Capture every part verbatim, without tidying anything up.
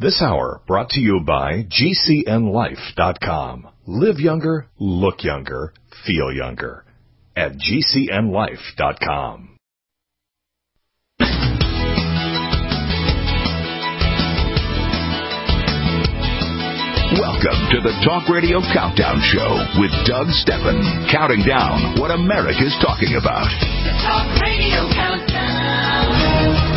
This hour brought to you by G C N life dot com. Live younger, look younger, feel younger at G C N life dot com. Welcome to the Talk Radio Countdown Show with Doug Steppen, counting down what America's talking about. The Talk Radio Countdown.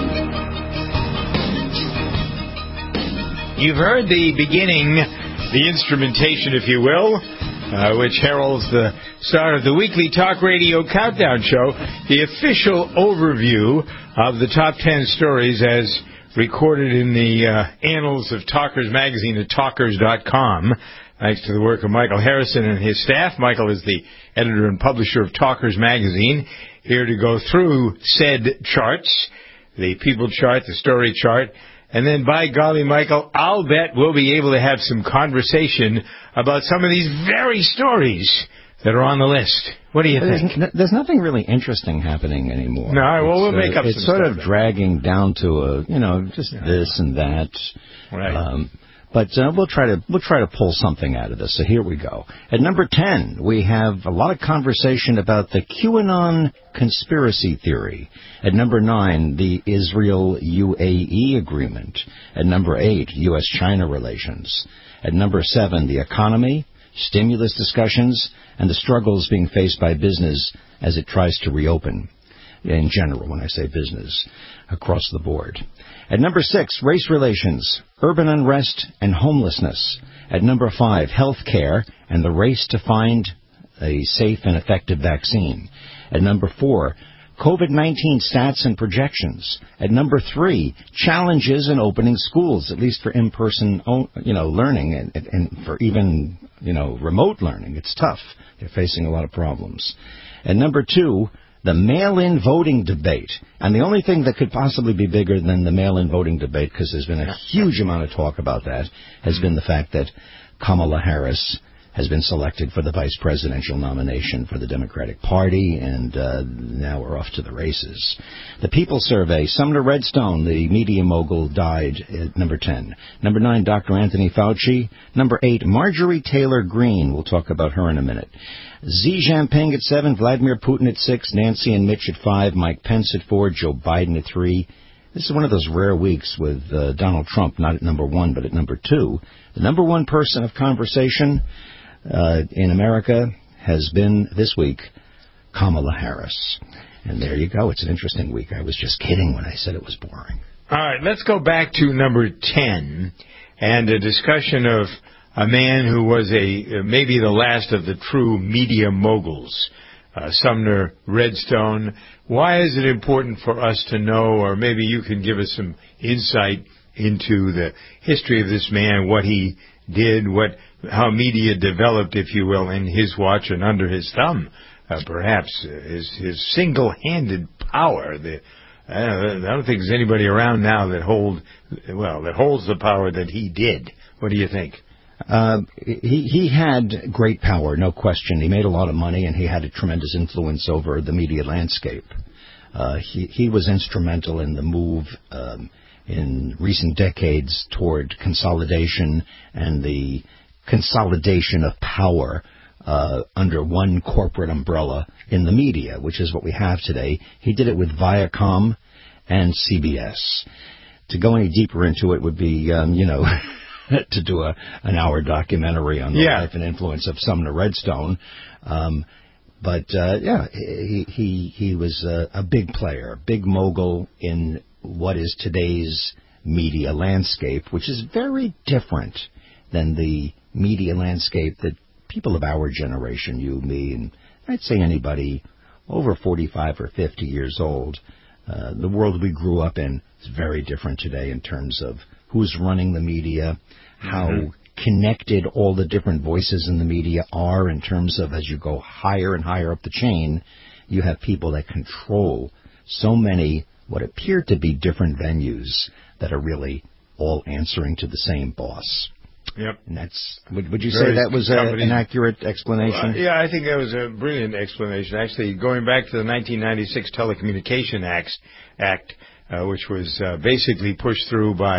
You've heard the beginning, the instrumentation, if you will, uh, which heralds the start of the weekly Talk Radio Countdown Show, the official overview of the top ten stories as recorded in the uh, annals of Talkers Magazine at talkers dot com. Thanks to the work of Michael Harrison and his staff. Michael is the editor and publisher of Talkers Magazine, here to go through said charts, the people chart, the story chart. And then, by golly, Michael, I'll bet we'll be able to have some conversation about some of these very stories that are on the list. What do you there's, think? N- there's nothing really interesting happening anymore. No, well, we'll it's, make up uh, some It's sort stuff of dragging down to a, you know, just yeah. this and that. Right. Um, but uh, we'll try to we'll try to pull something out of this. So here we go. At number ten, we have a lot of conversation about the QAnon conspiracy theory. At number nine, the Israel-U A E agreement. At number eight, U S China relations. At number seven, the economy, stimulus discussions, and the struggles being faced by business as it tries to reopen. In general, when I say business, across the board. At number six, race relations, urban unrest, and homelessness. At number five, health care and the race to find a safe and effective vaccine. At number four, COVID nineteen stats and projections. At number three, challenges in opening schools, at least for in-person, you know, learning, and, and for even, you know, remote learning. It's tough. They're facing a lot of problems. At number two, the mail-in voting debate. And the only thing that could possibly be bigger than the mail-in voting debate, because there's been a huge amount of talk about that, has been the fact that Kamala Harris has been selected for the vice presidential nomination for the Democratic Party, and uh, now we're off to the races. The People Survey, Sumner Redstone, the media mogul, died at number ten. Number nine, Doctor Anthony Fauci. Number eight, Marjorie Taylor Greene. We'll talk about her in a minute. Xi Jinping at seven, Vladimir Putin at six, Nancy and Mitch at five, Mike Pence at four, Joe Biden at three. This is one of those rare weeks with uh, Donald Trump not at number one, but at number two. The number one person of conversation uh, in America has been, this week, Kamala Harris. And there you go. It's an interesting week. I was just kidding when I said it was boring. All right, let's go back to number ten and a discussion of a man who was a maybe the last of the true media moguls, uh, Sumner Redstone. Why is it important for us to know, or maybe you can give us some insight into the history of this man, what he did, what how media developed, if you will, in his watch and under his thumb, uh, perhaps uh, his, his single-handed power. The, I don't, I don't think there's anybody around now that hold well that holds the power that he did. What do you think? Uh, he, he had great power, no question. He made a lot of money, and he had a tremendous influence over the media landscape. Uh, he, he was instrumental in the move um, in recent decades toward consolidation and the consolidation of power uh, under one corporate umbrella in the media, which is what we have today. He did it with Viacom and C B S. To go any deeper into it would be, um, you know... to do a, an hour documentary on the yeah. life and influence of Sumner Redstone. Um, but, uh, yeah, he, he, he was a, a big player, big mogul in what is today's media landscape, which is very different than the media landscape that people of our generation, you, me, and I'd say anybody over forty-five or fifty years old, uh, the world we grew up in is very different today in terms of who's running the media, how mm-hmm. connected all the different voices in the media are in terms of as you go higher and higher up the chain, you have people that control so many what appear to be different venues that are really all answering to the same boss. Yep. And that's, would, would you Very say that was a, an accurate explanation? Well, yeah, I think that was a brilliant explanation. Actually, going back to the nineteen ninety-six Telecommunication Act, Act uh, which was uh, basically pushed through by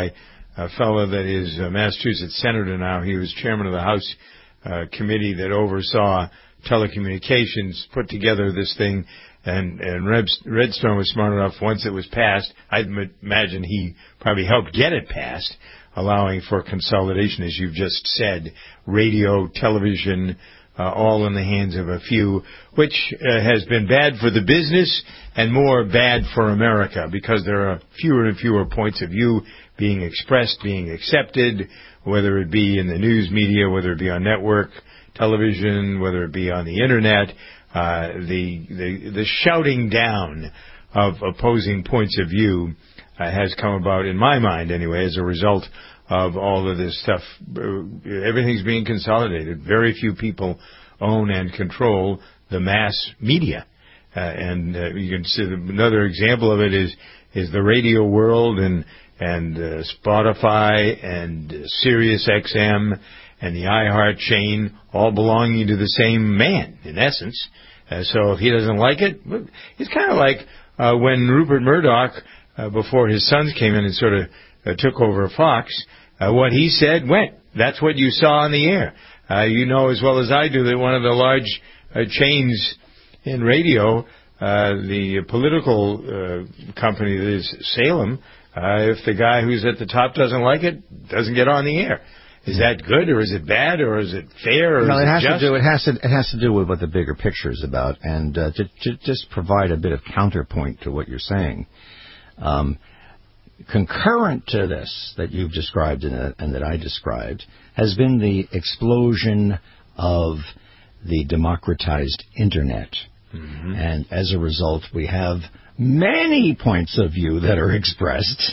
a fellow that is a Massachusetts senator now. He was chairman of the House uh, committee that oversaw telecommunications, put together this thing, and, and Redstone was smart enough, once it was passed, I imagine he probably helped get it passed, allowing for consolidation, as you've just said, radio, television, uh, all in the hands of a few, which uh, has been bad for the business and more bad for America, because there are fewer and fewer points of view being expressed, being accepted, whether it be in the news media, whether it be on network television, whether it be on the internet. Uh, the, the the shouting down of opposing points of view uh, has come about, in my mind anyway, as a result of all of this stuff. Uh, everything's being consolidated. Very few people own and control the mass media. Uh, and uh, you can see another example of it is is the radio world and and uh, Spotify and uh, Sirius X M and the iHeart chain, all belonging to the same man, in essence. Uh, so if he doesn't like it, it's kind of like uh, when Rupert Murdoch, uh, before his sons came in and sort of uh, took over Fox, uh, what he said went. That's what you saw on the air. Uh, you know as well as I do that one of the large uh, chains in radio, uh, the political uh, company that is Salem, uh, if the guy who's at the top doesn't like it, doesn't get on the air. Is that good, or is it bad, or is it fair, or no, is it it has just? to do. It has to. It has to do with what the bigger picture is about, and uh, to, to just provide a bit of counterpoint to what you're saying. Um, concurrent to this that you've described and, uh, and that I described has been the explosion of the democratized internet, mm-hmm. and as a result, we have many points of view that are expressed.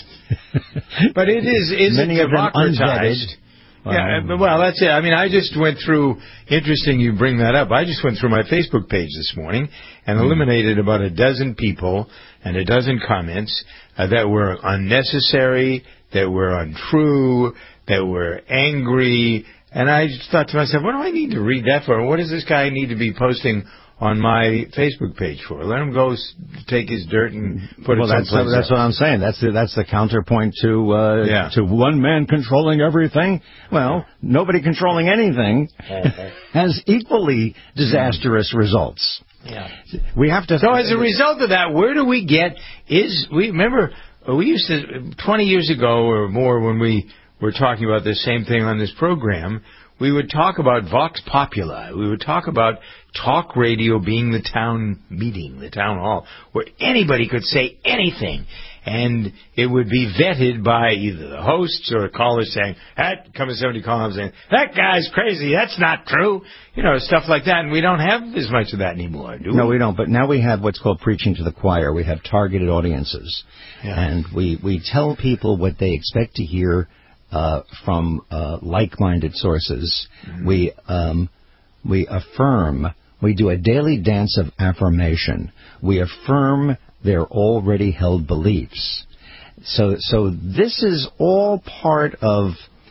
But it is is many it of them democratized? unvetted. Yeah, um, well, that's it. I mean, I just went through, interesting you bring that up, I just went through my Facebook page this morning and eliminated about a dozen people and a dozen comments uh, that were unnecessary, that were untrue, that were angry, and I just thought to myself, what do I need to read that for? What does this guy need to be posting on my Facebook page for? Let him go s- take his dirt and put well, it that's, someplace that's else. what I'm saying. That's the, that's the counterpoint to uh, Yeah. to one man controlling everything. Well, nobody controlling anything has equally disastrous results. Yeah. We have to. So as a result of that, where do we get, is, we remember, we used to, twenty years ago or more, when we were talking about this same thing on this program, we would talk about Vox Populi. We would talk about talk radio being the town meeting, the town hall, where anybody could say anything. And it would be vetted by either the hosts or a caller saying, that, coming somebody calling up saying, that guy's crazy, that's not true. You know, stuff like that. And we don't have as much of that anymore, do we? No, we don't. But now we have what's called preaching to the choir. We have targeted audiences. Yeah. And we, we tell people what they expect to hear Uh, from uh, like-minded sources. Mm-hmm. We um, we affirm, we do a daily dance of affirmation. We affirm their already held beliefs. So so this is all part of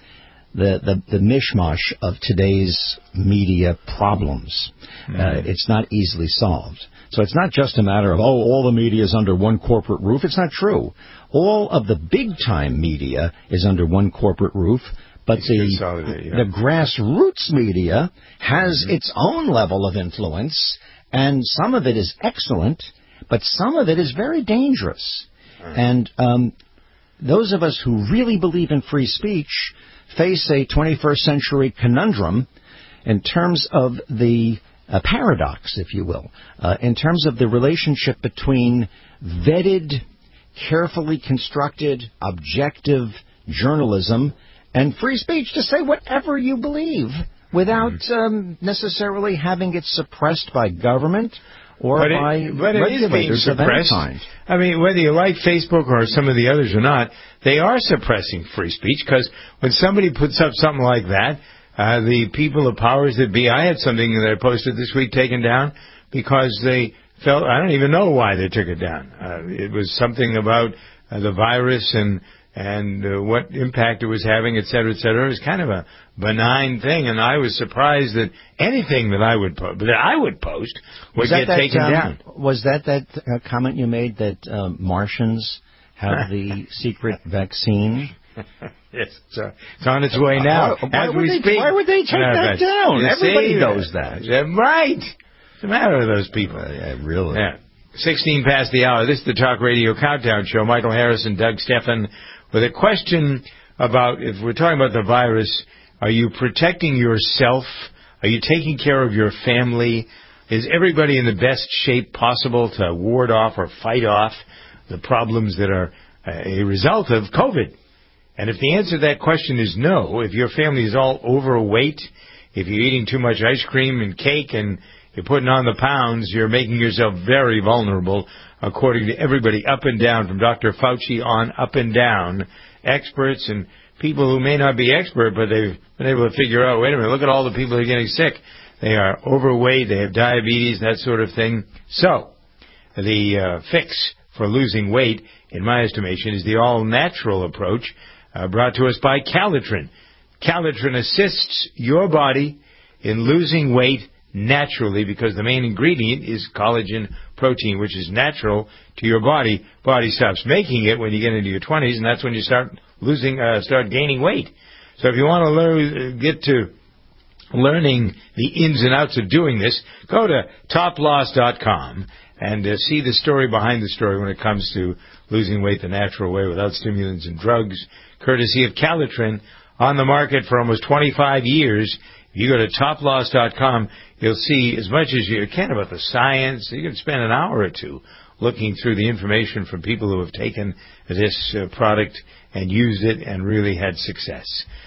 the, the, the mishmash of today's media problems. Mm-hmm. Uh, it's not easily solved. So it's not just a matter of, oh, all the media is under one corporate roof. It's not true. All of the big-time media is under one corporate roof, but the, yeah. the grassroots media has mm-hmm. its own level of influence, and some of it is excellent, but some of it is very dangerous. Mm-hmm. And um, those of us who really believe in free speech face a twenty-first century conundrum in terms of the a paradox, if you will, uh, in terms of the relationship between vetted, carefully constructed, objective journalism and free speech to say whatever you believe without um, necessarily having it suppressed by government or but by it, but it is being regulators of any suppressed. kind. I mean, whether you like Facebook or some of the others or not, they are suppressing free speech, because when somebody puts up something like that, Uh, the people of powers that be, I had something that I posted this week taken down because they felt, I don't even know why they took it down. Uh, it was something about uh, the virus and and uh, what impact it was having, et cetera, et cetera. It was kind of a benign thing, and I was surprised that anything that I would post, that I would post would was that get that, taken um, down. Was that that uh, comment you made that um, Martians have the secret vaccine? It's, uh, it's on its way now. Why, why, as would we they, speak. why would they take Uh, that down? you Everybody see, knows that. Yeah, right. What's the matter with those people? Uh, yeah, really. Yeah. sixteen past the hour. This is the Talk Radio Countdown Show. Michael Harris and Doug Steffen with a question about, if we're talking about the virus, are you protecting yourself? Are you taking care of your family? Is everybody in the best shape possible to ward off or fight off the problems that are a result of COVID? And if the answer to that question is no, if your family is all overweight, if you're eating too much ice cream and cake and you're putting on the pounds, you're making yourself very vulnerable, according to everybody up and down, from Doctor Fauci on up and down, experts and people who may not be expert, but they've been able to figure out, wait a minute, look at all the people who are getting sick. They are overweight, they have diabetes, that sort of thing. So, the uh, fix for losing weight, in my estimation, is the all-natural approach uh, brought to us by Calitrin. Calitrin assists your body in losing weight naturally, because the main ingredient is collagen protein, which is natural to your body. Body stops making it when you get into your twenties, and that's when you start losing, uh, start gaining weight. So if you want to learn, get to learning the ins and outs of doing this, go to top loss dot com and uh, see the story behind the story when it comes to losing weight the natural way without stimulants and drugs, courtesy of Calitrin, on the market for almost twenty-five years. If you go to top loss dot com, you'll see as much as you can about the science. You can spend an hour or two looking through the information from people who have taken this uh, product and used it and really had success.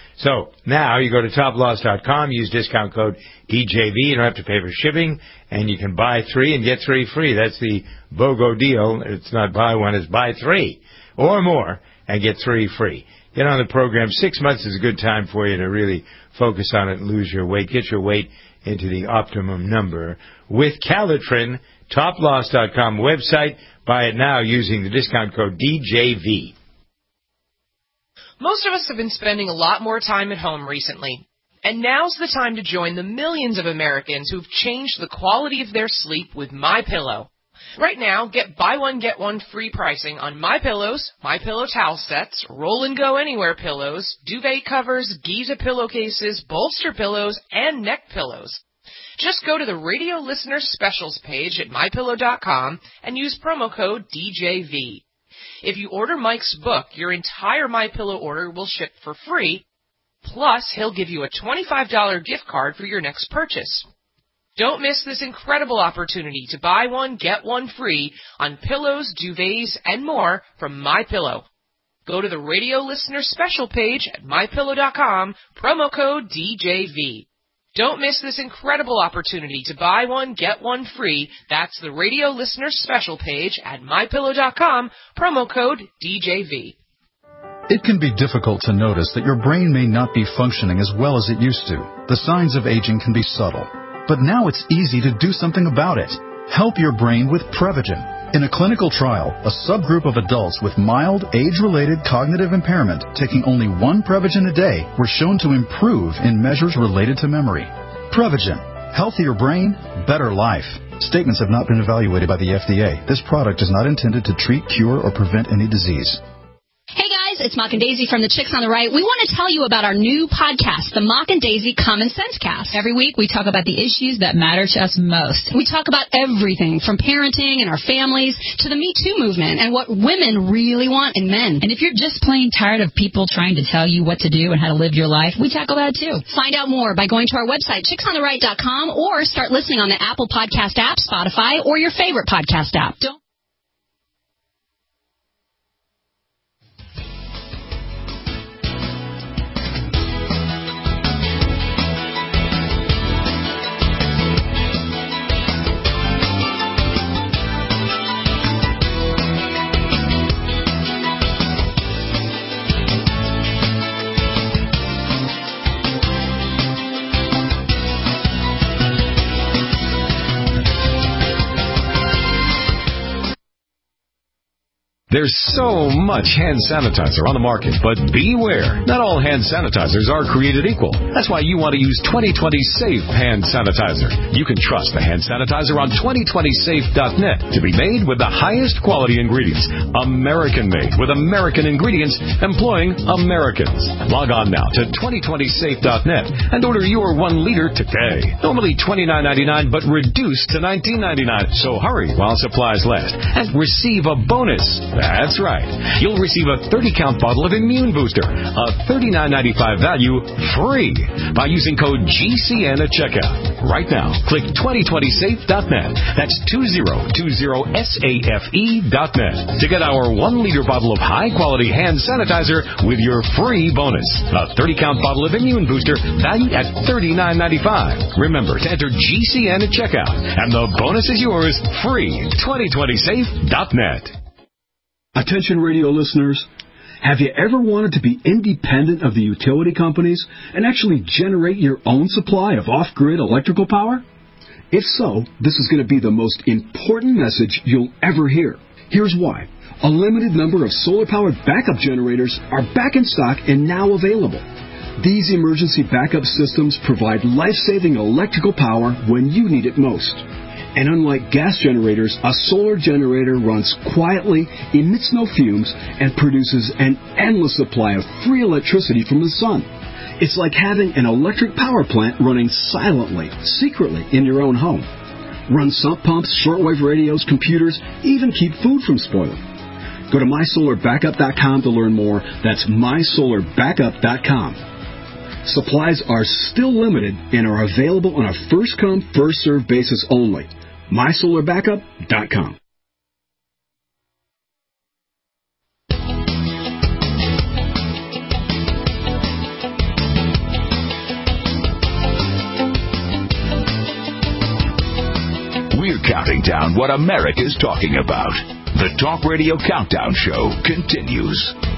So now you go to top loss dot com, use discount code D J V. You don't have to pay for shipping, and you can buy three and get three free. That's the BOGO deal. It's not buy one, it's buy three or more and get three free. Get on the program. Six months is a good time for you to really focus on it and lose your weight. Get your weight into the optimum number with Calitrin. top loss dot com website. Buy it now using the discount code D J V. Most of us have been spending a lot more time at home recently. And now's the time to join the millions of Americans who've changed the quality of their sleep with MyPillow. Right now, get buy one, get one free pricing on My Pillows, MyPillow towel sets, Roll and Go Anywhere pillows, duvet covers, Giza pillowcases, bolster pillows, and neck pillows. Just go to the radio listener specials page at my pillow dot com and use promo code D J V. If you order Mike's book, your entire MyPillow order will ship for free, plus he'll give you a twenty-five dollars gift card for your next purchase. Don't miss this incredible opportunity to buy one, get one free on pillows, duvets, and more from MyPillow. Go to the radio listener special page at my pillow dot com, promo code D J V. Don't miss this incredible opportunity to buy one, get one free. That's the radio listener special page at my pillow dot com, promo code D J V. It can be difficult to notice that your brain may not be functioning as well as it used to. The signs of aging can be subtle. But now it's easy to do something about it. Help your brain with Prevagen. In a clinical trial, a subgroup of adults with mild, age-related cognitive impairment taking only one Prevagen a day were shown to improve in measures related to memory. Prevagen. Healthier brain, better life. Statements have not been evaluated by the F D A. This product is not intended to treat, cure, or prevent any disease. Hey guys, it's Mock and Daisy from the Chicks on the Right. We want to tell you about our new podcast, the Mock and Daisy Common Sense Cast. Every week we talk about the issues that matter to us most. We talk about everything from parenting and our families to the Me Too movement and what women really want in men. And if you're just plain tired of people trying to tell you what to do and how to live your life, we tackle that too. Find out more by going to our website, chicks on the right dot com, or start listening on the Apple Podcast app, Spotify, or your favorite podcast app. Don't There's so much hand sanitizer on the market, but beware. Not all hand sanitizers are created equal. That's why you want to use twenty twenty Safe Hand Sanitizer. You can trust the hand sanitizer on twenty twenty safe dot net to be made with the highest quality ingredients. American-made with American ingredients employing Americans. Log on now to twenty twenty safe dot net and order your one liter today. Normally twenty-nine ninety-nine, but reduced to nineteen ninety-nine. So hurry while supplies last and receive a bonus. That's right. You'll receive a thirty count bottle of Immune Booster, a thirty-nine ninety-five value, free by using code G C N at checkout. Right now, click twenty twenty safe dot net. That's twenty twenty safe dot net to get our one liter bottle of high-quality hand sanitizer with your free bonus. A thirty count bottle of Immune Booster valued at thirty-nine ninety-five. Remember to enter G C N at checkout, and the bonus is yours free. twenty twenty safe dot net. Attention radio listeners, have you ever wanted to be independent of the utility companies and actually generate your own supply of off-grid electrical power? If so, this is going to be the most important message you'll ever hear. Here's why. A limited number of solar-powered backup generators are back in stock and now available. These emergency backup systems provide life-saving electrical power when you need it most. And unlike gas generators, a solar generator runs quietly, emits no fumes, and produces an endless supply of free electricity from the sun. It's like having an electric power plant running silently, secretly in your own home. Run sump pumps, shortwave radios, computers, even keep food from spoiling. Go to my solar backup dot com to learn more. That's my solar backup dot com. Supplies are still limited and are available on a first-come, first-served basis only. my solar backup dot com. We're counting down what America's talking about. The Talk Radio Countdown Show continues.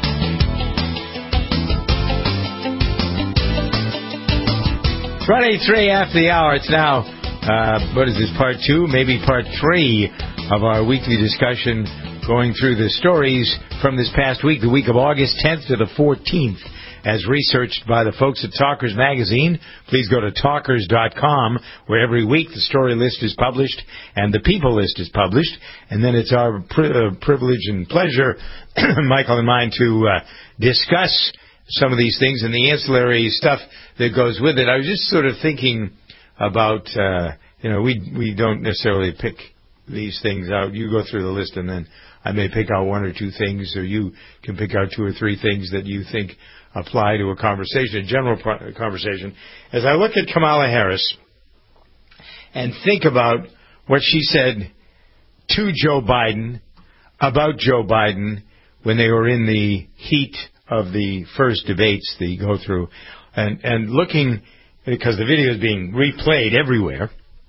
twenty-three after the hour. It's now, uh, what is this, part two, maybe part three of our weekly discussion going through the stories from this past week, the week of August tenth to the fourteenth, as researched by the folks at Talkers Magazine. Please go to talkers dot com, where every week the story list is published and the people list is published. And then it's our pri- uh, privilege and pleasure, Michael and mine, to uh, discuss some of these things and the ancillary stuff that goes with it. I was just sort of thinking about, uh, you know, we we don't necessarily pick these things out. You go through the list, and then I may pick out one or two things, or you can pick out two or three things that you think apply to a conversation, a general conversation. As I look at Kamala Harris and think about what she said to Joe Biden about Joe Biden when they were in the heat of the first debates that you go through, and, and looking, because the video is being replayed everywhere,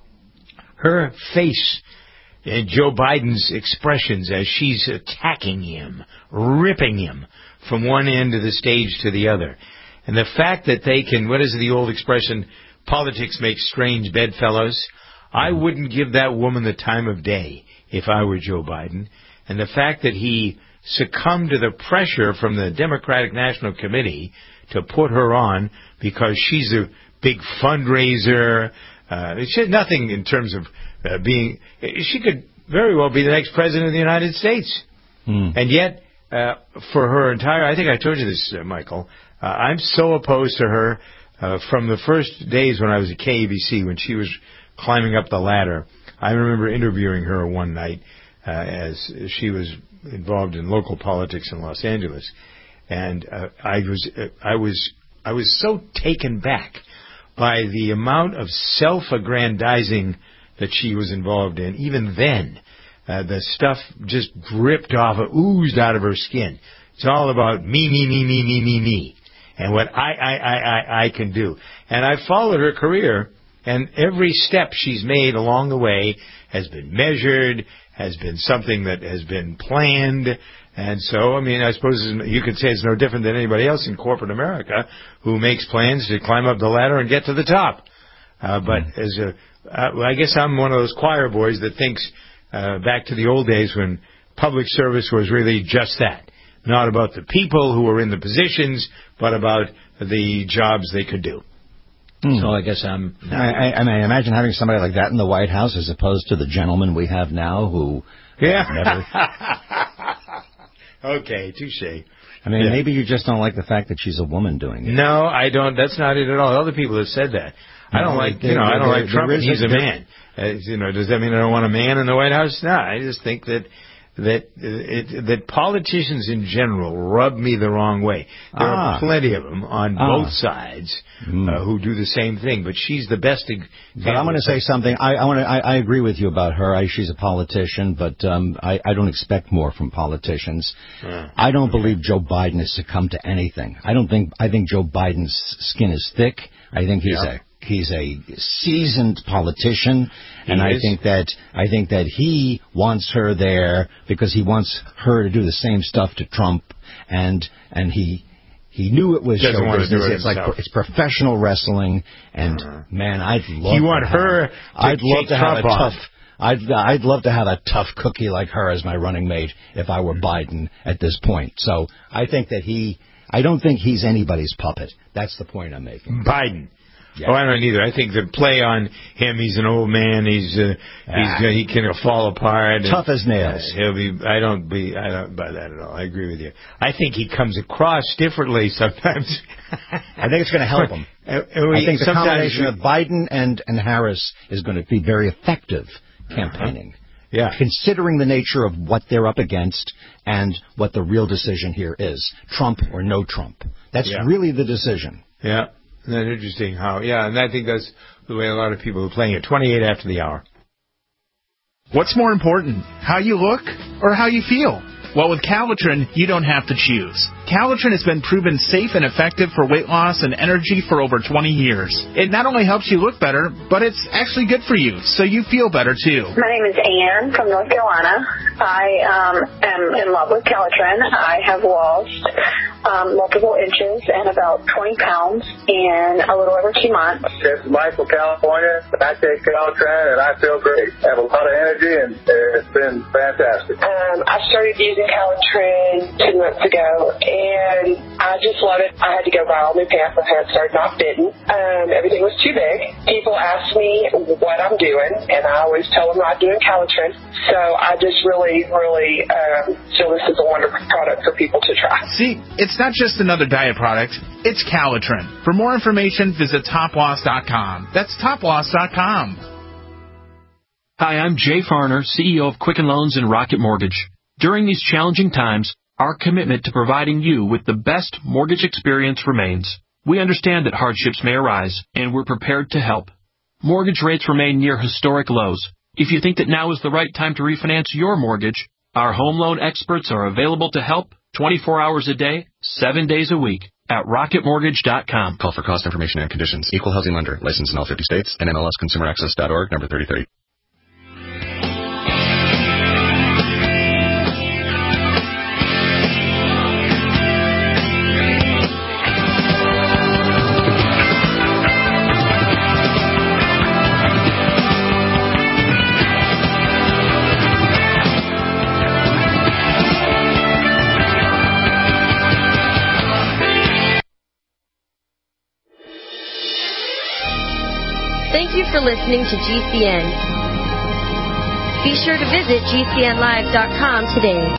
her face and Joe Biden's expressions as she's attacking him, ripping him from one end of the stage to the other. And the fact that they can, what is the old expression, politics makes strange bedfellows. I wouldn't give that woman the time of day if I were Joe Biden. And the fact that he succumbed to the pressure from the Democratic National Committee to put her on because she's a big fundraiser. Uh, she had nothing in terms of uh, being, she could very well be the next president of the United States. Mm. And yet, uh, for her entire, I think I told you this, uh, Michael, uh, I'm so opposed to her uh, from the first days when I was at K A B C, when she was climbing up the ladder. I remember interviewing her one night uh, as she was involved in local politics in Los Angeles, and uh, I was uh, I was I was so taken back by the amount of self-aggrandizing that she was involved in. Even then, uh, the stuff just dripped off, oozed out of her skin. It's all about me, me, me, me, me, me, me, and what I, I, I, I, I can do. And I followed her career, and every step she's made along the way has been measured, has been something that has been planned. And so, I mean, I suppose you could say it's no different than anybody else in corporate America who makes plans to climb up the ladder and get to the top. Uh, but mm. as a, uh, I guess I'm one of those choir boys that thinks uh, back to the old days when public service was really just that. Not about the people who were in the positions, but about the jobs they could do. Hmm. So I guess I'm... I, I, I mean, imagine having somebody like that in the White House as opposed to the gentleman we have now who yeah. never... Okay, touche. I mean, yeah. maybe you just don't like the fact that she's a woman doing it. No, I don't. That's not it at all. Other people have said that. I don't no, like, there, you know, I don't there, like Trump. is He's a, a man. Uh, you know, does that mean I don't want a man in the White House? No, I just think that that it, that politicians in general rub me the wrong way. There ah. are plenty of them on ah. both sides mm. uh, who do the same thing. But she's the best example. But I'm going to say something. I, I want to. I, I agree with you about her. I, she's a politician, but um, I, I don't expect more from politicians. Uh, I don't believe Joe Biden has succumbed to anything. I don't think. I think Joe Biden's skin is thick. I think he's yeah. a he's a seasoned politician, he and is. I think that I think that he wants her there because he wants her to do the same stuff to Trump, and and he. He knew it was Doesn't show want to business. do it it's like himself. it's professional wrestling, and uh-huh. man, I'd love. You want to have, her? To I'd love to have Trump a on. tough. I'd I'd love to have a tough cookie like her as my running mate if I were Biden at this point. So I think that he. I don't think he's anybody's puppet. That's the point I'm making. Biden. Yeah. Oh, I don't either. I think the play on him, he's an old man. He's uh, ah. he's uh, he can fall apart. Tough and, as nails. Uh, he'll be. I don't be. I don't buy that at all. I agree with you. I think he comes across differently sometimes. I think it's going to help him. Uh, we, I think the combination we, of Biden and and Harris is going to be very effective campaigning. Uh-huh. Yeah. Considering the nature of what they're up against and what the real decision here is, Trump or no Trump. That's yeah. really the decision. Yeah. That's interesting how, yeah, and I think that's the way a lot of people are playing it. twenty-eight after the hour. What's more important, how you look or how you feel? Well, with Calitrin, you don't have to choose. Calitrin has been proven safe and effective for weight loss and energy for over twenty years. It not only helps you look better, but it's actually good for you, so you feel better too. My name is Ann from North Carolina. I um, am in love with Calitrin. I have lost um, multiple inches and about twenty pounds in a little over two months. This is Mike from California. I take Calitrin and I feel great. I have a lot of energy and it's been fantastic. Um, I started using Calitrin two months ago, and I just love it. I had to go buy all new pants. My pants started not fitting. Um, everything was too big. People ask me what I'm doing, and I always tell them I'm doing Calitrin. So I just really, really um, feel this is a wonderful product for people to try. See, it's not just another diet product. It's Calitrin. For more information, visit top loss dot com. That's top loss dot com. Hi, I'm Jay Farner, C E O of Quicken Loans and Rocket Mortgage. During these challenging times, our commitment to providing you with the best mortgage experience remains. We understand that hardships may arise, and we're prepared to help. Mortgage rates remain near historic lows. If you think that now is the right time to refinance your mortgage, our home loan experts are available to help twenty-four hours a day, seven days a week at rocket mortgage dot com. Call for cost information and conditions. Equal housing lender. Licensed in all fifty states. N M L S consumer access dot org, number thirty thirty. Thank you for listening to G C N. Be sure to visit G C N live dot com today.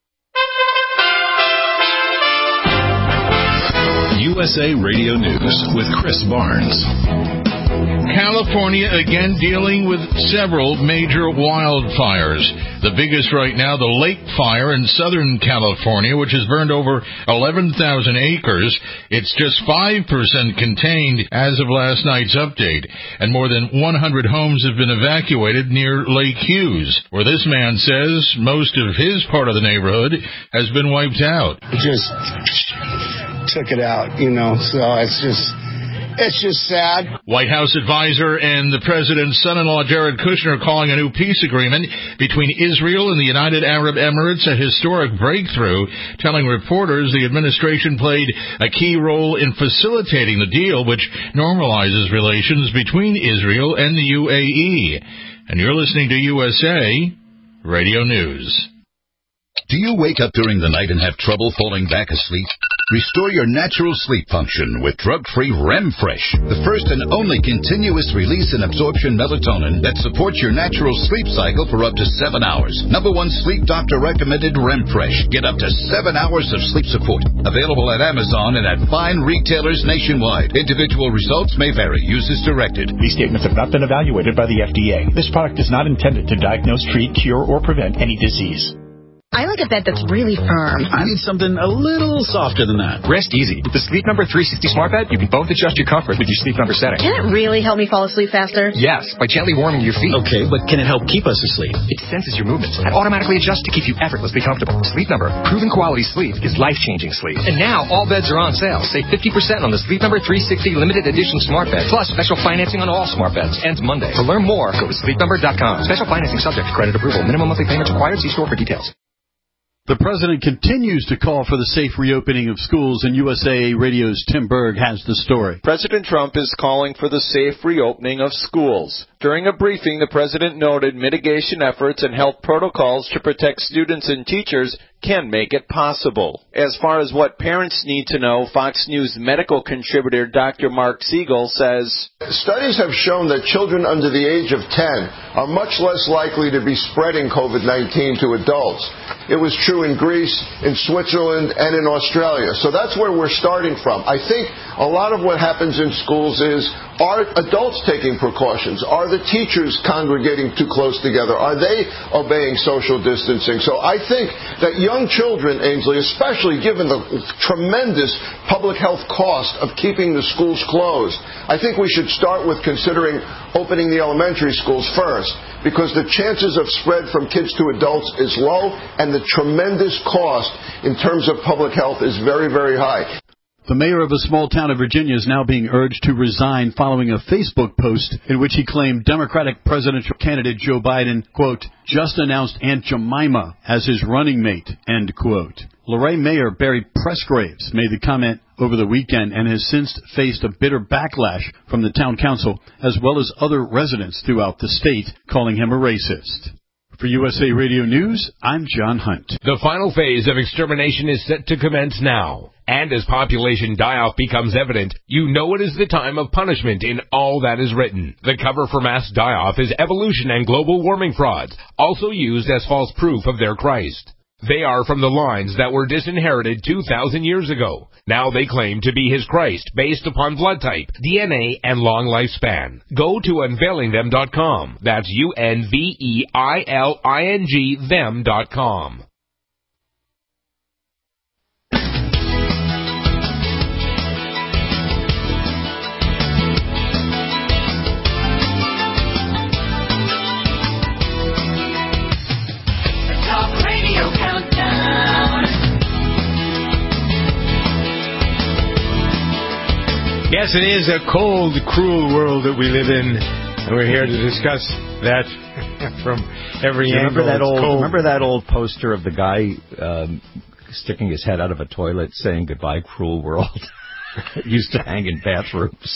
U S A Radio News with Chris Barnes. California again dealing with several major wildfires. The biggest right now, the Lake Fire in Southern California, which has burned over eleven thousand acres. It's just five percent contained as of last night's update. And more than one hundred homes have been evacuated near Lake Hughes, where this man says most of his part of the neighborhood has been wiped out. It just took it out, you know, so it's just... It's just sad. White House advisor and the president's son-in-law, Jared Kushner, calling a new peace agreement between Israel and the United Arab Emirates a historic breakthrough, telling reporters the administration played a key role in facilitating the deal, which normalizes relations between Israel and the U A E. And you're listening to U S A Radio News. Do you wake up during the night and have trouble falling back asleep? Restore your natural sleep function with drug-free REM Fresh, the first and only continuous release and absorption melatonin that supports your natural sleep cycle for up to seven hours. Number one sleep doctor recommended REM Fresh. Get up to seven hours of sleep support. Available at Amazon and at fine retailers nationwide. Individual results may vary. Use as directed. These statements have not been evaluated by the F D A. This product is not intended to diagnose, treat, cure, or prevent any disease. I like a bed that's really firm. I need something a little softer than that. Rest easy. With the Sleep Number three sixty smart bed, you can both adjust your comfort with your sleep number setting. Can it really help me fall asleep faster? Yes, by gently warming your feet. Okay, but can it help keep us asleep? It senses your movements and automatically adjusts to keep you effortlessly comfortable. Sleep Number, proven quality sleep is life-changing sleep. And now all beds are on sale. Save fifty percent on the Sleep Number three sixty limited edition smart bed. Plus special financing on all smart beds. Ends Monday. To learn more, go to sleep number dot com. Special financing subject to credit approval. Minimum monthly payments required. See store for details. The president continues to call for the safe reopening of schools, and U S A Radio's Tim Berg has the story. President Trump is calling for the safe reopening of schools. During a briefing, the president noted mitigation efforts and health protocols to protect students and teachers can make it possible. As far as what parents need to know, Fox News medical contributor Doctor Mark Siegel says, studies have shown that children under the age of ten are much less likely to be spreading COVID nineteen to adults. It was true in Greece, in Switzerland, and in Australia. So that's where we're starting from. I think a lot of what happens in schools is, are adults taking precautions? Are the teachers congregating too close together? Are they obeying social distancing? So I think that young children, Ainsley, especially given the tremendous public health cost of keeping the schools closed, I think we should start with considering opening the elementary schools first, because the chances of spread from kids to adults is low, and the tremendous cost in terms of public health is very, very high. The mayor of a small town of Virginia is now being urged to resign following a Facebook post in which he claimed Democratic presidential candidate Joe Biden, quote, just announced Aunt Jemima as his running mate, end quote. Luray Mayor Barry Presgraves made the comment over the weekend and has since faced a bitter backlash from the town council as well as other residents throughout the state, calling him a racist. For U S A Radio News, I'm John Hunt. The final phase of extermination is set to commence now. And as population die-off becomes evident, you know it is the time of punishment in all that is written. The cover for mass die-off is evolution and global warming frauds, also used as false proof of their Christ. They are from the lines that were disinherited two thousand years ago. Now they claim to be his Christ based upon blood type, D N A, and long lifespan. Go to unveiling them dot com. That's U N V E I L I N G them dot com. Yes, it is a cold, cruel world that we live in, and we're here to discuss that from every Do you angle. Remember that it's old? cold. Remember that old poster of the guy um, sticking his head out of a toilet, saying "Goodbye, cruel world." It used to hang in bathrooms.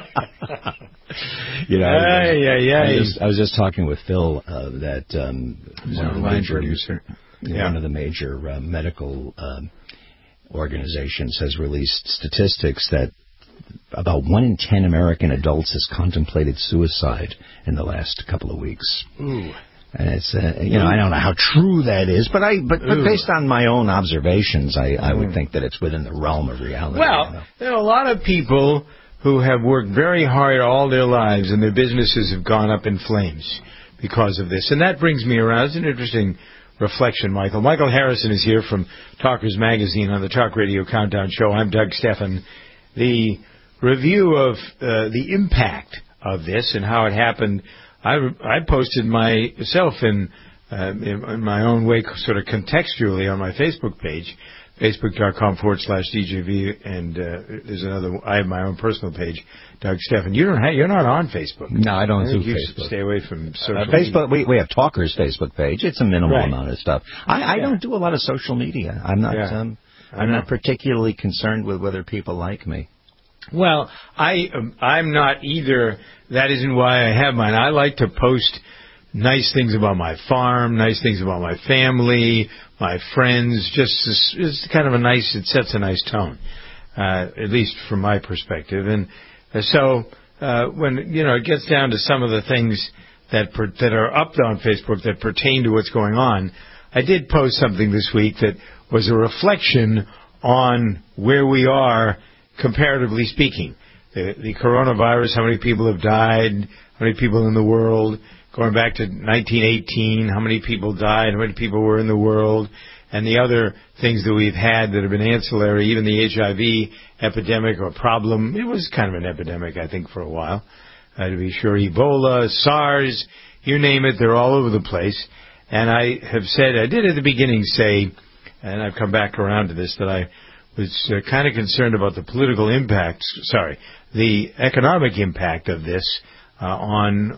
you know, yeah, yeah, yeah. I, was, I was just talking with Phil uh, that um, one of the line major, producer. Yeah. one of the major uh, medical um, organizations has released statistics that about one in ten American adults has contemplated suicide in the last couple of weeks. Ooh. And it's, uh, you know, I don't know how true that is, but I, but, but based on my own observations, I, I would think that it's within the realm of reality. Well, you know? there are a lot of people who have worked very hard all their lives, and their businesses have gone up in flames because of this. And that brings me around. It's an interesting reflection, Michael. Michael Harrison is here from Talkers Magazine on the Talk Radio Countdown Show. I'm Doug Stephan. The review of uh, the impact of this and how it happened, I, I posted myself in, uh, in, in my own way, sort of contextually on my Facebook page, facebook.com forward slash DJV, and uh, there's another, I have my own personal page, Doug Stephan. You don't have, you're not on Facebook. No, I don't I do you Facebook. Stay away from social uh, Facebook, media. we, we have Talkers Facebook page. It's a minimal Right. amount of stuff. I, I Yeah. don't do a lot of social media. I'm not, Yeah. um, I I'm know. not particularly concerned with whether people like me. Well, I, um, I'm not either. That isn't why I have mine. I like to post nice things about my farm, nice things about my family, my friends. Just it's kind of a nice. It sets a nice tone, uh, at least from my perspective. And uh, so uh, when you know it gets down to some of the things that per, that are up on Facebook that pertain to what's going on, I did post something this week that was a reflection on where we are comparatively speaking. The, the coronavirus, how many people have died, how many people in the world, going back to nineteen eighteen, how many people died, how many people were in the world, and the other things that we've had that have been ancillary, even the H I V epidemic or problem. It was kind of an epidemic, I think, for a while, uh, to be sure. Ebola, SARS, you name it, they're all over the place. And I have said, I did at the beginning say, and I've come back around to this, that I was uh, kind of concerned about the political impact, sorry, the economic impact of this uh, on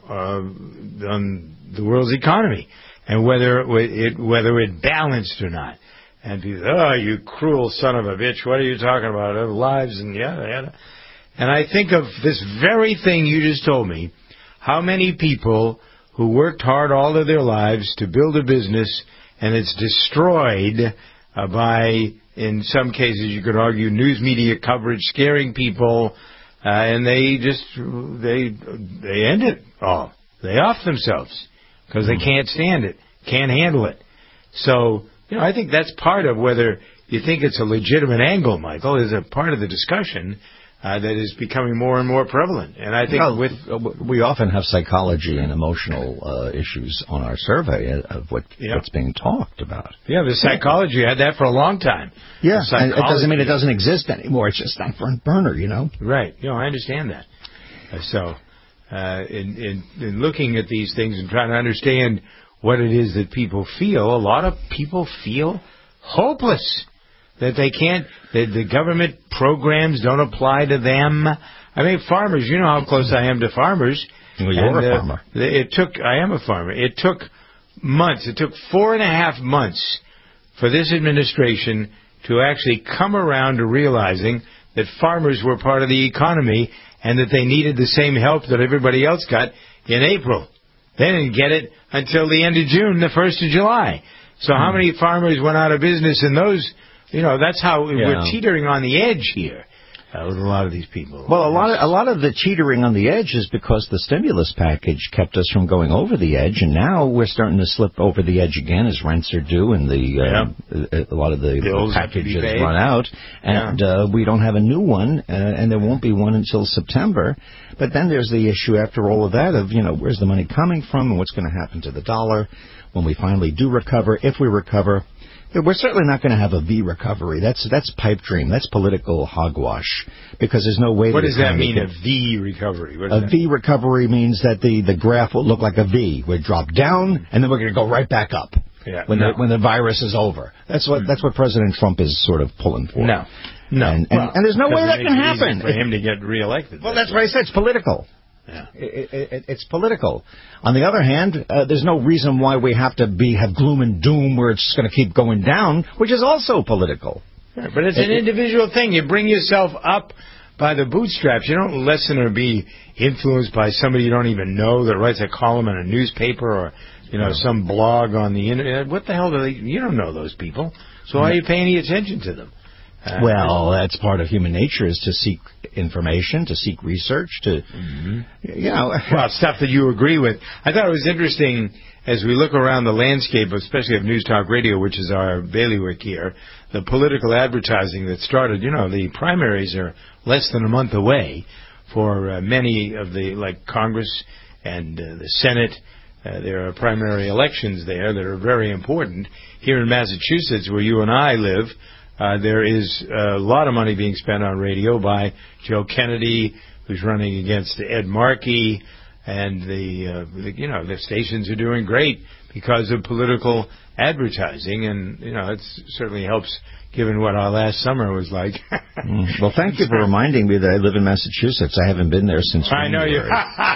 uh, on the world's economy and whether it whether it balanced or not. And people, oh, you cruel son of a bitch, what are you talking about? Our lives and yada yada. And I think of this very thing you just told me. How many people who worked hard all of their lives to build a business and it's destroyed uh, by, in some cases you could argue, news media coverage scaring people. Uh, and they just, they they end it all. They off themselves because they can't stand it, can't handle it. So, you know, I think that's part of whether you think it's a legitimate angle, Michael, is a part of the discussion uh, that is becoming more and more prevalent. And I think well, with... We often have psychology and emotional uh, issues on our survey of what, yeah. what's being talked about. Yeah, the psychology had that for a long time. Yeah, and it doesn't mean it doesn't exist anymore. It's just on front burner, you know? Right. You know, I understand that. Uh, so, uh, in, in, in looking at these things and trying to understand what it is that people feel, a lot of people feel hopeless. That they can't, that the government programs don't apply to them. I mean, farmers, you know how close I am to farmers. Well, you're and, a uh, farmer. It took, I am a farmer. It took months, it took four and a half months for this administration to actually come around to realizing that farmers were part of the economy and that they needed the same help that everybody else got in April. They didn't get it until the end of June, the first of July. So mm. how many farmers went out of business in those? You know, that's how yeah. we're teetering on the edge here uh, with a lot of these people. Well, a lot of, a lot of the teetering on the edge is because the stimulus package kept us from going over the edge, and now we're starting to slip over the edge again as rents are due and the uh, yeah. a lot of the Bills packages run out, and yeah. uh, we don't have a new one, uh, and there won't be one until September. But then there's the issue after all of that of, you know, where's the money coming from and what's going to happen to the dollar when we finally do recover, if we recover. We're certainly not going to have a V recovery. That's that's pipe dream. That's political hogwash because there's no way. What does that mean, a V recovery? A that? V recovery means that the, the graph will look like a V. We drop down and then we're going to go right back up yeah, when no. the when the virus is over. That's what that's what President Trump is sort of pulling for. No, no, and, and, well, and there's no way that can happen for him to get reelected. Well, that's what I said. It's political. Yeah. It, it, it's political. On the other hand, uh, there's no reason why we have to be have gloom and doom where it's going to keep going down, which is also political. Yeah, but it's it, an individual thing. You bring yourself up by the bootstraps. You don't listen or be influenced by somebody you don't even know that writes a column in a newspaper or, you know, some blog on the internet. What the hell do they... You don't know those people. So why are you paying any attention to them? Uh, well, that's part of human nature is to seek information, to seek research, to, mm-hmm. you know... well, stuff that you agree with. I thought it was interesting as we look around the landscape, especially of News Talk Radio, which is our bailiwick here, the political advertising that started, you know, the primaries are less than a month away for uh, many of the, like Congress and uh, the Senate. Uh, there are primary elections there that are very important. Here in Massachusetts, where you and I live, Uh, there is a lot of money being spent on radio by Joe Kennedy, who's running against Ed Markey, and the, uh, the you know the stations are doing great because of political advertising, and you know it certainly helps given what our last summer was like. mm. Well, thank you for reminding me that I live in Massachusetts. I haven't been there since I know you.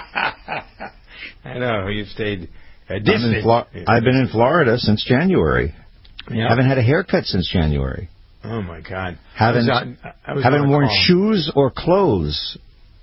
I know you've stayed uh, distant. Flo- I've been in Florida since January. Yeah. I haven't had a haircut since January. Oh, my God. Haven't, I was on, I was haven't worn call. shoes or clothes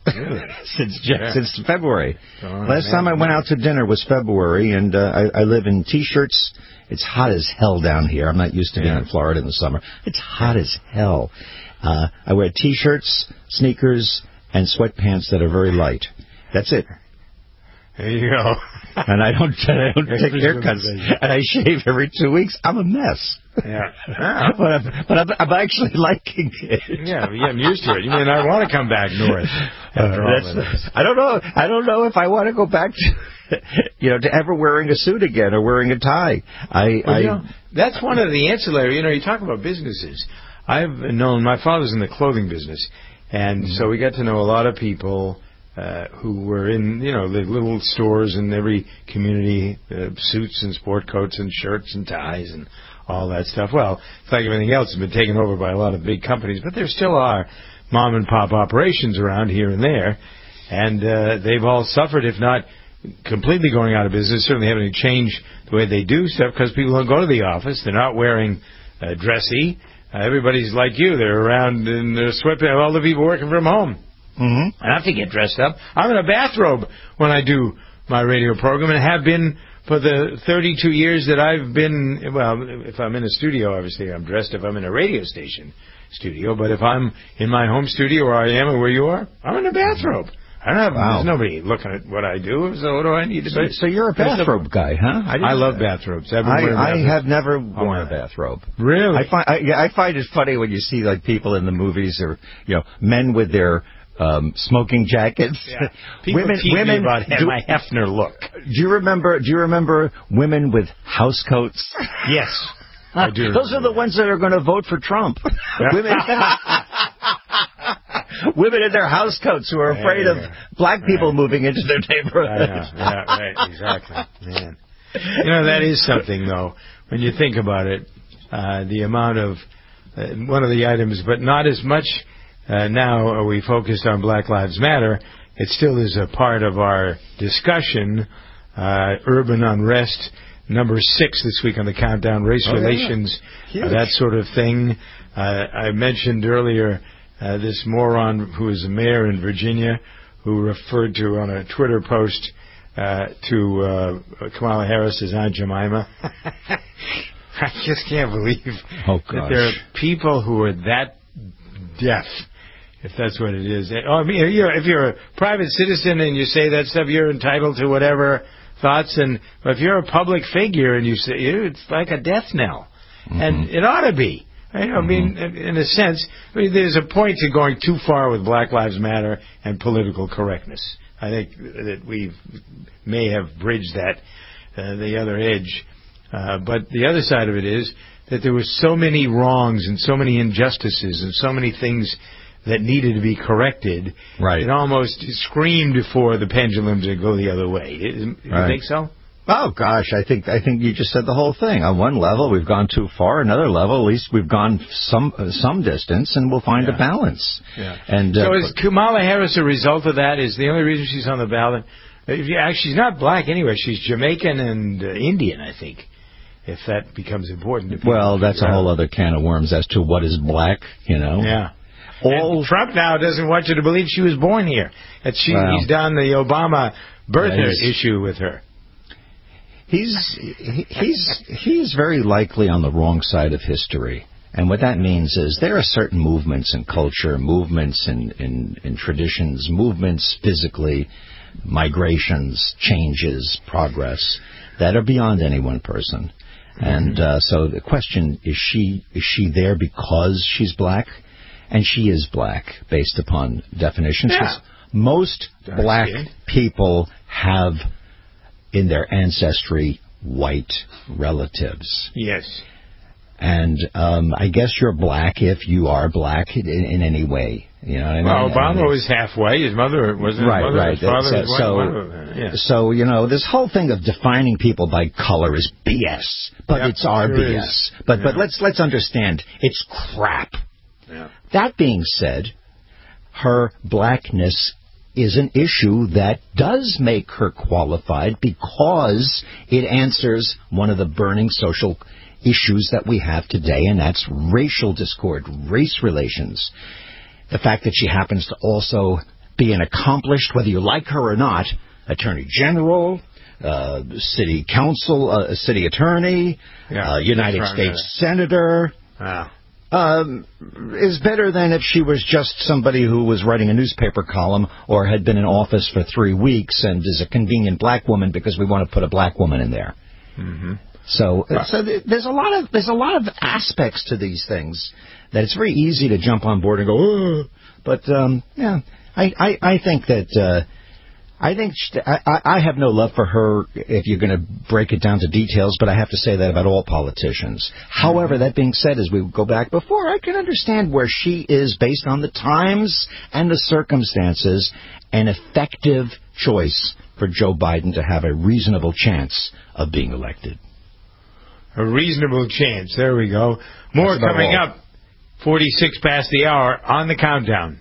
Really? since yeah. since February. Oh, Last man. time I went out to dinner was February, and uh, I, I live in T-shirts. It's hot as hell down here. I'm not used to being yeah. in Florida in the summer. It's hot as hell. Uh, I wear T-shirts, sneakers, and sweatpants that are very light. That's it. There you go. And I don't, I don't take haircuts, and I shave every two weeks. I'm a mess. Yeah, but I'm, but I'm, I'm actually liking it. Yeah, you're getting used to it. You mean I want to come back north? After uh, all that's, of this. I don't know. I don't know if I want to go back to, you know, to ever wearing a suit again or wearing a tie. I, well, I you know, that's one of the ancillary. You know, you talk about businesses. I've known my father's in the clothing business, and mm-hmm. so we got to know a lot of people. Uh, who were in, you know, the little stores in every community, uh, suits and sport coats and shirts and ties and all that stuff. Well, it's like everything else has been taken over by a lot of big companies, but there still are mom and pop operations around here and there, and uh, they've all suffered, if not completely going out of business, certainly having to change the way they do stuff because people don't go to the office. They're not wearing uh, dressy. Uh, everybody's like you. They're around in their sweatpants. All the people working from home. Mm-hmm. I have to get dressed up. I'm in a bathrobe when I do my radio program, and have been for the thirty-two years that I've been. Well, if I'm in a studio, obviously I'm dressed. If I'm in a radio station studio, but if I'm in my home studio where I am or where you are, I'm in a bathrobe. I don't have. Wow. There's nobody looking at what I do. So what do I need to so, do? So you're a bathrobe guy, huh? I, I love bathrobes. I've been I, wearing I bathrobes. have never worn a bathrobe. Really? I find I, yeah, I find it funny when you see like people in the movies or you know men with their Um, smoking jackets. Yeah. People women, tease women me about do, my Hefner look. Do you remember? Do you remember women with house coats? Yes, I do. Those are the ones that are going to vote for Trump. women, women in their house coats who are afraid yeah, yeah. of black people right. moving into their neighborhood. Yeah, right, exactly. Man, you know that is something though. When you think about it, uh, the amount of uh, one of the items, but not as much. Uh, now are we focused on Black Lives Matter. It still is a part of our discussion. Uh, urban unrest, number six this week on the countdown. Race oh, relations, yeah. uh, that sort of thing. Uh, I mentioned earlier uh, this moron who is a mayor in Virginia who referred to on a Twitter post uh, to uh, Kamala Harris as Aunt Jemima. I just can't believe oh, that there are people who are that deaf. If that's what it is. Oh, I mean, if you're a private citizen and you say that stuff, you're entitled to whatever thoughts. And if you're a public figure and you say it's like a death knell, mm-hmm. and it ought to be. I, know, mm-hmm. I mean, in a sense, I mean, there's a point to going too far with Black Lives Matter and political correctness. I think that we may have bridged that uh, the other edge. Uh, but the other side of it is that there were so many wrongs and so many injustices and so many things that needed to be corrected. Right. It almost screamed for the pendulum to go the other way. Do you right. think so? Oh gosh, I think I think you just said the whole thing. On one level, we've gone too far. Another level, at least we've gone some uh, some distance, and we'll find yeah. a balance. Yeah. And so uh, is Kamala Harris a result of that? Is the only reason she's on the ballot? If you, actually, she's not black anyway. She's Jamaican and uh, Indian, I think. If that becomes important to people. Well, that's a whole other can of worms as to what is black, you know. Yeah. All and Trump now doesn't want you to believe she was born here. That she, well, he's done the Obama birth yeah, issue with her. He's he, he's he's very likely on the wrong side of history. And what that means is there are certain movements in culture, movements in, in, in traditions, movements physically, migrations, changes, progress that are beyond any one person. And uh, so the question is: she is she there because she's black? And she is black based upon definitions. Yeah. Most That's black it. people have in their ancestry white relatives. Yes. And um, I guess you're black if you are black in, in any way. You know what I mean? Well, Obama I mean, was half white. His mother wasn't. Right, mother, right. His father so, was white. so, One, yeah. so, you know, this whole thing of defining people by color is B S. But Yep, it's our sure B S. is. But Yeah. but let's let's understand, it's crap. Yeah. That being said, her blackness is an issue that does make her qualified because it answers one of the burning social issues that we have today, and that's racial discord, race relations. The fact that she happens to also be an accomplished, whether you like her or not, attorney general, uh, city council, uh, city attorney, yeah, uh, United States senator. Wow. Um, is better than if she was just somebody who was writing a newspaper column or had been in office for three weeks and is a convenient black woman because we want to put a black woman in there. Mm-hmm. So, so there's a lot of there's a lot of aspects to these things that it's very easy to jump on board and go, oh. But um, yeah, I, I, I think that uh, I think she, I, I have no love for her if you're going to break it down to details. But I have to say that about all politicians. Mm-hmm. However, that being said, as we go back before, I can understand where she is based on the times and the circumstances, an effective choice for Joe Biden to have a reasonable chance of being elected. A reasonable chance. There we go. More coming all. up. forty-six past the hour on the countdown.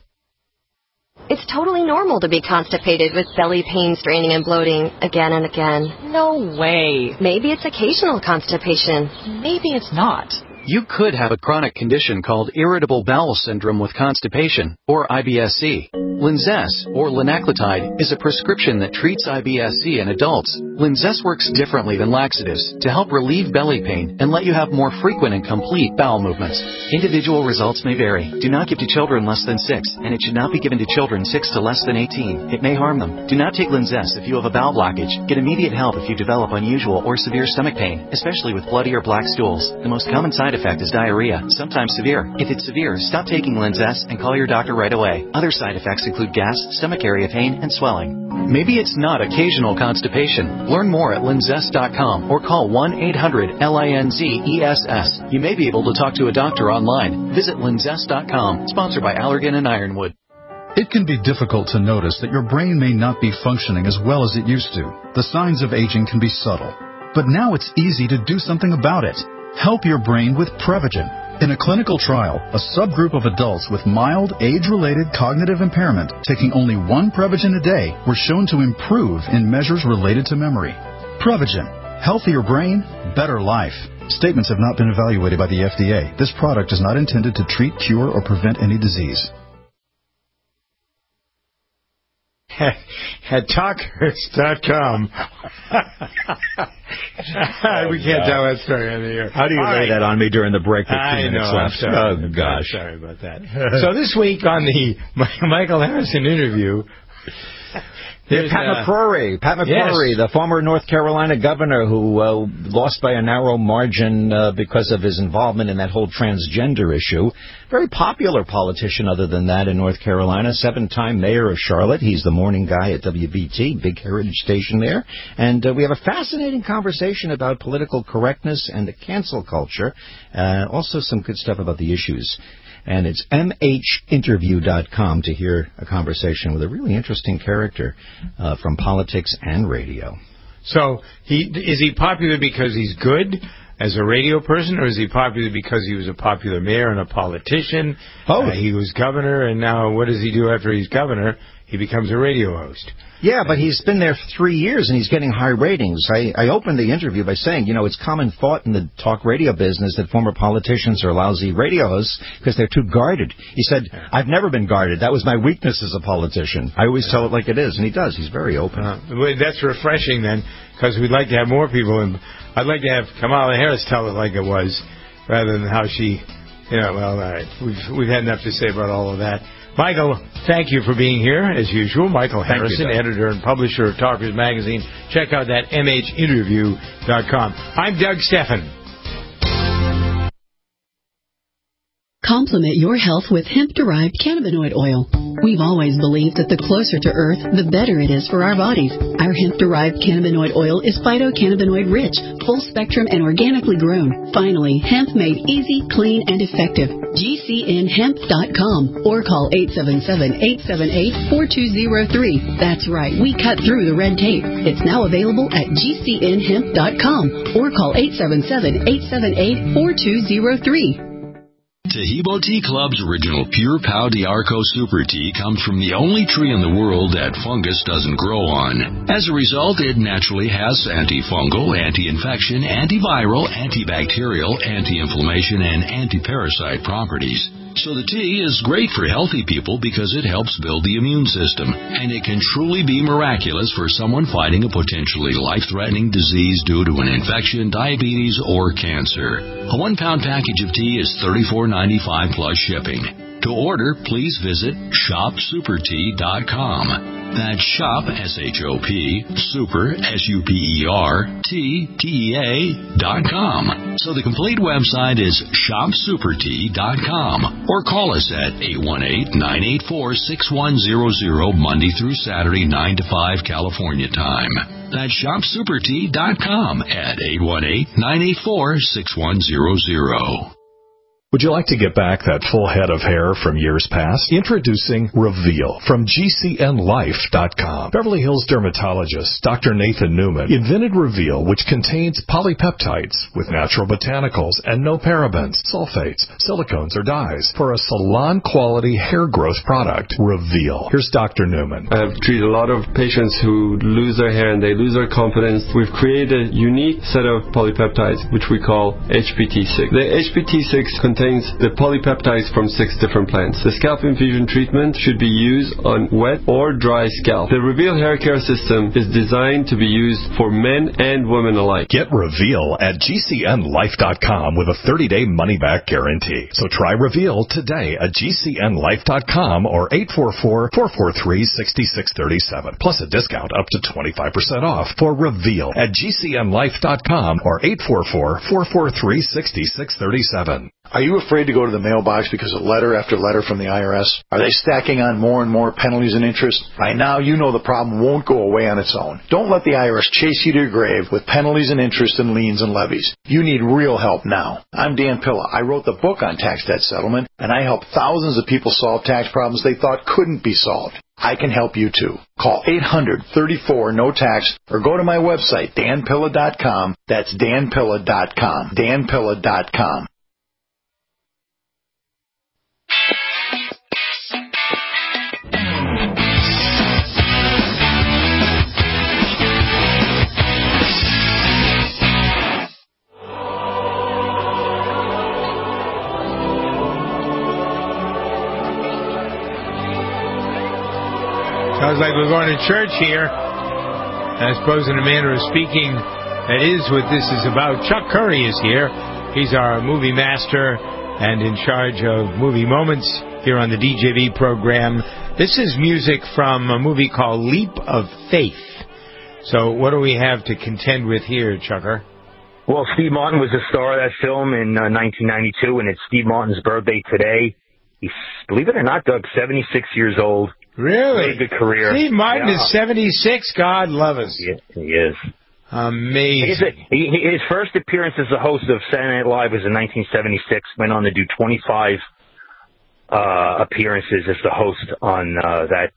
It's totally normal to be constipated with belly pain, straining, and bloating again and again. No way. Maybe it's occasional constipation. Maybe it's not. You could have a chronic condition called irritable bowel syndrome with constipation, or I B S C. Linzess, or linaclotide, is a prescription that treats I B S C in adults. Linzess works differently than laxatives to help relieve belly pain and let you have more frequent and complete bowel movements. Individual results may vary. Do not give to children less than six, and it should not be given to children six to less than eighteen. It may harm them. Do not take Linzess if you have a bowel blockage. Get immediate help if you develop unusual or severe stomach pain, especially with bloody or black stools. The most common side effect is diarrhea, sometimes severe. If it's severe, stop taking Linzess and call your doctor right away. Other side effects include gas, stomach area pain, and swelling. Maybe it's not occasional constipation. Learn more at linzess dot com or call one eight hundred L I N Z E S S. You may be able to talk to a doctor online. Visit linzess dot com, sponsored by Allergan and Ironwood. It can be difficult to notice that your brain may not be functioning as well as it used to. The signs of aging can be subtle. But now it's easy to do something about it. Help your brain with Prevagen. In a clinical trial, a subgroup of adults with mild age-related cognitive impairment taking only one Prevagen a day were shown to improve in measures related to memory. Prevagen. Healthier brain, better life. Statements have not been evaluated by the F D A. This product is not intended to treat, cure, or prevent any disease. At talkers dot com. We can't tell that story on the air. How do you All lay right. that on me during the break? I know. I'm sorry. Oh, gosh. I'm sorry about that. So this week on the Michael Harrison interview, There's Pat uh, McCrory, Pat McCrory, yes. the former North Carolina governor who uh, lost by a narrow margin uh, because of his involvement in that whole transgender issue. Very popular politician other than that in North Carolina, seven-time mayor of Charlotte. He's the morning guy at W B T, big heritage station there. And uh, we have a fascinating conversation about political correctness and the cancel culture. Uh, also some good stuff about the issues. And it's M H interview dot com to hear a conversation with a really interesting character uh, from politics and radio. So he is he popular because he's good as a radio person, or is he popular because he was a popular mayor and a politician? Oh, uh, he was governor, and now what does he do after he's governor? He becomes a radio host. Yeah, but he's been there for three years, and he's getting high ratings. I, I opened the interview by saying, you know, it's common thought in the talk radio business that former politicians are lousy radio hosts because they're too guarded. He said, I've never been guarded. That was my weakness as a politician. I always tell it like it is, and he does. He's very open. Uh, that's refreshing, then, because we'd like to have more people. And I'd like to have Kamala Harris tell it like it was, rather than how she, you know, well, all right. We've, we've had enough to say about all of that. Michael, thank you for being here, as usual. Michael Harrison, you, editor and publisher of Talkers Magazine. Check out that M H interview dot com. I'm Doug Steffen. Complement your health with hemp-derived cannabinoid oil. We've always believed that the closer to Earth, the better it is for our bodies. Our hemp-derived cannabinoid oil is phytocannabinoid-rich, full-spectrum, and organically grown. Finally, hemp made easy, clean, and effective. G C N hemp dot com or call eight seven seven, eight seven eight, four two zero three. That's right, we cut through the red tape. It's now available at G C N hemp dot com or call eight seven seven, eight seven eight, four two zero three. Taheebo Tea Club's original Pure Pau D'Arco Super Tea comes from the only tree in the world that fungus doesn't grow on. As a result, it naturally has antifungal, anti-infection, antiviral, antibacterial, anti-inflammation, and anti-parasite properties. So the tea is great for healthy people because it helps build the immune system, and it can truly be miraculous for someone fighting a potentially life-threatening disease due to an infection, diabetes, or cancer. A one-pound package of tea is thirty-four ninety-five plus shipping. To order, please visit shop super tea dot com. That's shop, S H O P, super, S U P E R, T, T E A, dot com. So the complete website is shop super tea dot com. Or call us at eight one eight, nine eight four, six one zero zero, Monday through Saturday, nine to five, California time. That's shop super tea dot com at eight one eight, nine eight four, six one zero zero. Would you like to get back that full head of hair from years past? Introducing Reveal from G C N life dot com. Beverly Hills dermatologist Doctor Nathan Newman invented Reveal, which contains polypeptides with natural botanicals and no parabens, sulfates, silicones, or dyes for a salon-quality hair growth product. Reveal. Here's Doctor Newman. I've treated a lot of patients who lose their hair and they lose their confidence. We've created a unique set of polypeptides, which we call H P T six. The H P T six contains the polypeptides from six different plants. The scalp infusion treatment should be used on wet or dry scalp. The Reveal hair care system is designed to be used for men and women alike. Get Reveal at G C N life dot com with a thirty-day money-back guarantee. So try Reveal today at G C N life dot com or eight four four, four four three, six six three seven. Plus a discount up to twenty-five percent off for Reveal at G C N life dot com or eight four four, four four three, six six three seven. Are you afraid to go to the mailbox because of letter after letter from the I R S? Are they stacking on more and more penalties and interest? By now, you know the problem won't go away on its own. Don't let the I R S chase you to your grave with penalties and interest and liens and levies. You need real help now. I'm Dan Pilla. I wrote the book on tax debt settlement, and I help thousands of people solve tax problems they thought couldn't be solved. I can help you too. Call eight hundred, thirty-four, no tax or go to my website, dan pilla dot com. That's dan pilla dot com. dan pilla dot com. Sounds like we're going to church here. I suppose in a manner of speaking, that is what this is about. Chuck Curry is here. He's our movie master and in charge of movie moments here on the D J V program. This is music from a movie called Leap of Faith. So what do we have to contend with here, Chucker? Well, Steve Martin was the star of that film in uh, nineteen ninety-two, and it's Steve Martin's birthday today. He's, believe it or not, Doug, seventy-six years old. Really? Really good career. Steve Martin yeah. is seventy-six. God love us. Yes, he is. Amazing. A, he, his first appearance as the host of Saturday Night Live was in nineteen seventy-six. Went on to do twenty-five uh, appearances as the host on uh, that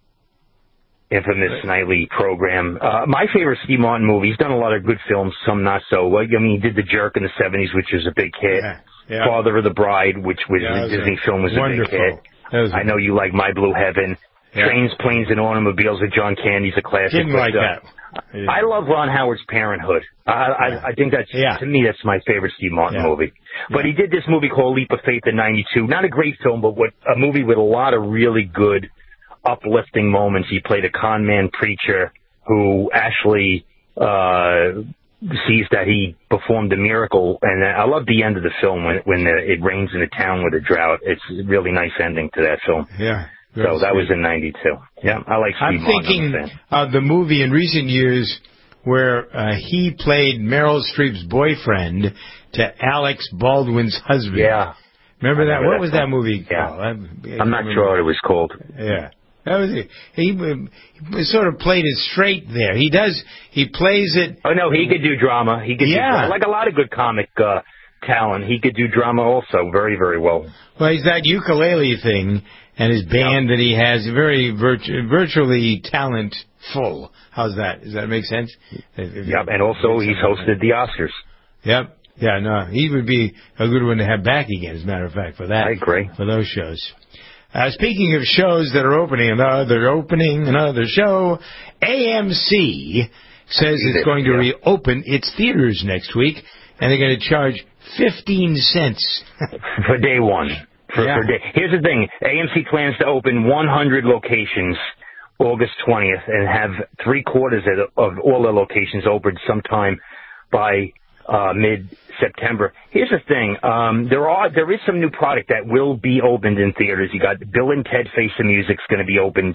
infamous nightly program. Uh, my favorite Steve Martin movie, he's done a lot of good films, some not so. Like, I mean, he did The Jerk in the seventies, which was a big hit. Yeah. Yeah. Father of the Bride, which was yeah, the Disney film, was wonderful. a big hit. I know you like My Blue Heaven. Yeah. Trains, Planes, and Automobiles with John Candy's a classic. Didn't like uh, that. Yeah. I love Ron Howard's Parenthood. I, I, I think that's, yeah. to me, that's my favorite Steve Martin yeah. movie. But yeah. he did this movie called Leap of Faith in ninety-two. Not a great film, but what, a movie with a lot of really good, uplifting moments. He played a con man preacher who actually uh sees that he performed a miracle, and I love the end of the film when when the, it rains in the town with a drought. It's a really nice ending to that film. Yeah. So that was in ninety-two. Yeah, I like Steve I'm thinking of the movie in recent years where uh, he played Meryl Streep's boyfriend to Alex Baldwin's husband. Yeah. Remember that? Remember what that was film. that movie yeah. called? I, I I'm not sure what it was called. Yeah. That was it. He, he sort of played it straight there. He does. He plays it. Oh no, he could do drama. He could yeah. do like a lot of good comic uh, talent. He could do drama also very, very well. Well, he's that ukulele thing and his band yep. that he has. Very virtu- virtually talentful. How's that? Does that make sense? Yep. And also, he's hosted the Oscars. Yep. Yeah. No, he would be a good one to have back again. As a matter of fact, for that. I agree. For those shows. Uh, speaking of shows that are opening, another opening, another show, A M C says it's going to yeah. reopen its theaters next week, and they're going to charge fifteen cents. For day one. For, Yeah. for day. Here's the thing. A M C plans to open one hundred locations August twentieth and have three quarters of, of all the locations opened sometime by uh, mid-September. Here's the thing. Um, there are there is some new product that will be opened in theaters. You got Bill and Ted Face the Music's going to be opened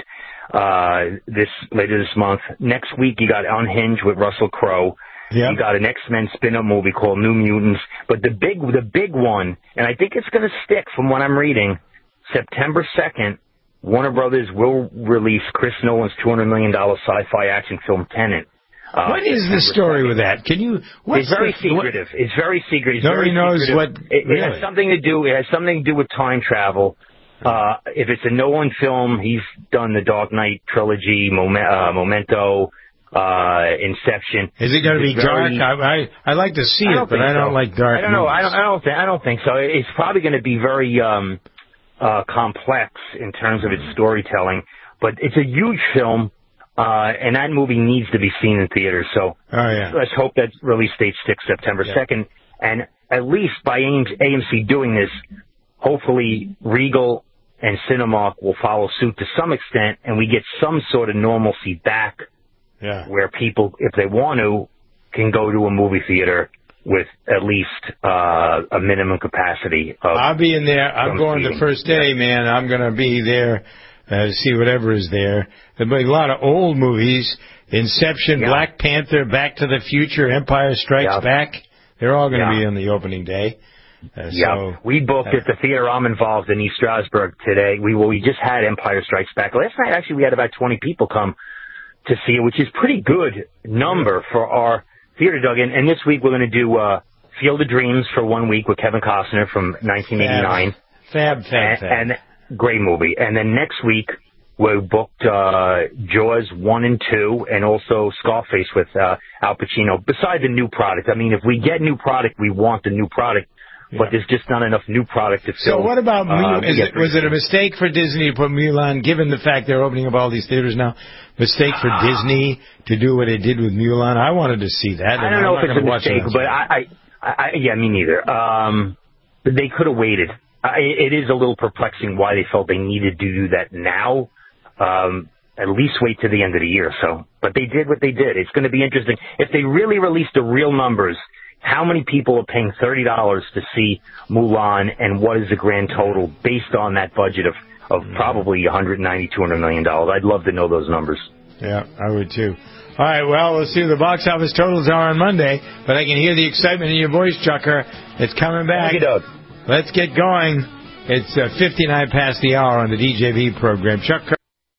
uh, this later this month. Next week, you got Unhinged with Russell Crowe. Yep. You got an X-Men spin-off movie called New Mutants. But the big the big one, and I think it's going to stick from what I'm reading, September second, Warner Brothers will release Chris Nolan's two hundred million dollars sci-fi action film Tenet. Uh, what is the story with that? Can you? What's It's very the, secretive. What? It's very secretive. It's Nobody very knows secretive. what. It, really? it has something to do. It has something to do with time travel. Uh, if it's a Nolan film, he's done the Dark Knight trilogy, Moment, uh, Memento, uh, Inception. Is it going to be It's very- dark? I, I I like to see I it, don't but think I don't so. like dark. I don't know. I movies. don't. I don't think. I don't think so. It's probably going to be very um, uh, complex in terms of its storytelling. But it's a huge film, uh, and that movie needs to be seen in theaters. So oh, yeah. let's hope that release date sticks September second. And at least by A M C doing this, hopefully Regal and Cinemark will follow suit to some extent, and we get some sort of normalcy back yeah. where people, if they want to, can go to a movie theater with at least uh, a minimum capacity of I'll be in there. I'm going seating. the first day, man. I'm going to be there uh, to see whatever is there. There'll be a lot of old movies. Inception, Yeah. Black Panther, Back to the Future, Empire Strikes Yeah. Back. They're all going to Yeah. be on the opening day. Uh, Yeah, so, we booked uh, at the theater I'm involved in East Stroudsburg today. We well, we just had Empire Strikes Back. Last night, actually, we had about twenty people come to see it, which is pretty good number for our theater, Doug. And, and this week we're going to do uh, Field of Dreams for one week with Kevin Costner from nineteen eighty-nine. Fab, fab, and, fab. and great movie. And then next week we booked uh, Jaws one and two, and also Scarface with uh, Al Pacino. Besides the new product, I mean, if we get new product, we want the new product. But there's just not enough new product to fill. So what about, uh, Mulan? to Is get it, was it a mistake for Disney to put Mulan, given the fact they're opening up all these theaters now, mistake for Disney to do what they did with Mulan? I wanted to see that. I and don't I'm know not if it's a gonna watch mistake, it on but I, I, I, yeah, me neither. Um, but they could have waited. I, it is a little perplexing why they felt they needed to do that now. Um, at least wait to the end of the year. So, but they did what they did. It's going to be interesting if they really release the real numbers. How many people are paying thirty dollars to see Mulan, and what is the grand total based on that budget of, of probably one hundred ninety, two hundred million dollars? I'd love to know those numbers. Yeah, I would too. All right, well, we'll see what the box office totals are on Monday, but I can hear the excitement in your voice, Chucker. It's coming back. Thank you, Doug. Let's get going. It's uh, fifty-nine past the hour on the D J V program. Chuck Cur-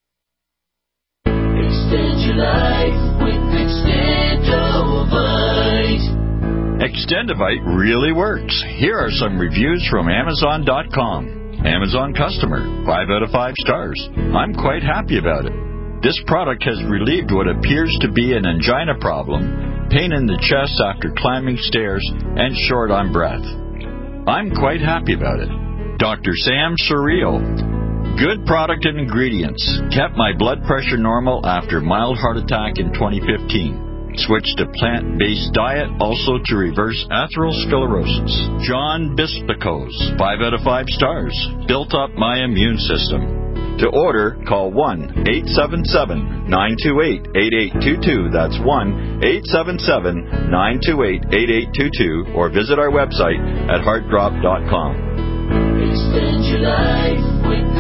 Extend your life with Extendovite. Extendovite really works. Here are some reviews from Amazon dot com. Amazon customer, five out of five stars. I'm quite happy about it. This product has relieved what appears to be an angina problem, pain in the chest after climbing stairs, and short on breath. I'm quite happy about it. Doctor Sam Surreal. Good product and ingredients. Kept my blood pressure normal after mild heart attack in twenty fifteen. Switched to plant-based diet, also to reverse atherosclerosis. John Bispicos, five out of five stars. Built up my immune system. To order, call one eight seven seven, nine two eight, eight eight two two. That's one eight seven seven, nine two eight, eight eight two two. Or visit our website at heart drop dot com. Extend your life with